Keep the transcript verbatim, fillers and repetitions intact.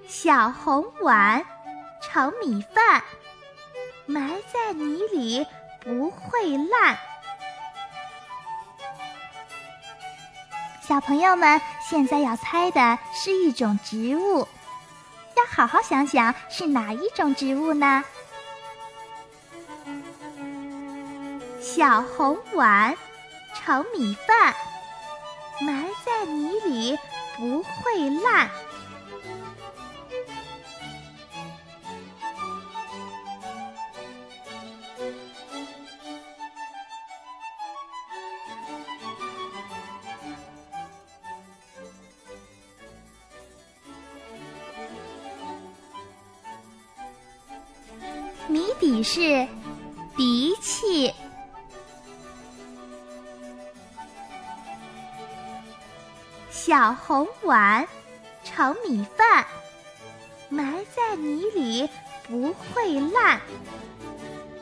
小红碗盛米饭，埋在泥里不会烂。小朋友们，现在要猜的是一种植物，要好好想想是哪一种植物呢？小红碗盛米饭，埋在泥里不会烂。谜底是鼻涕。小红碗盛米饭，埋在泥里不会烂。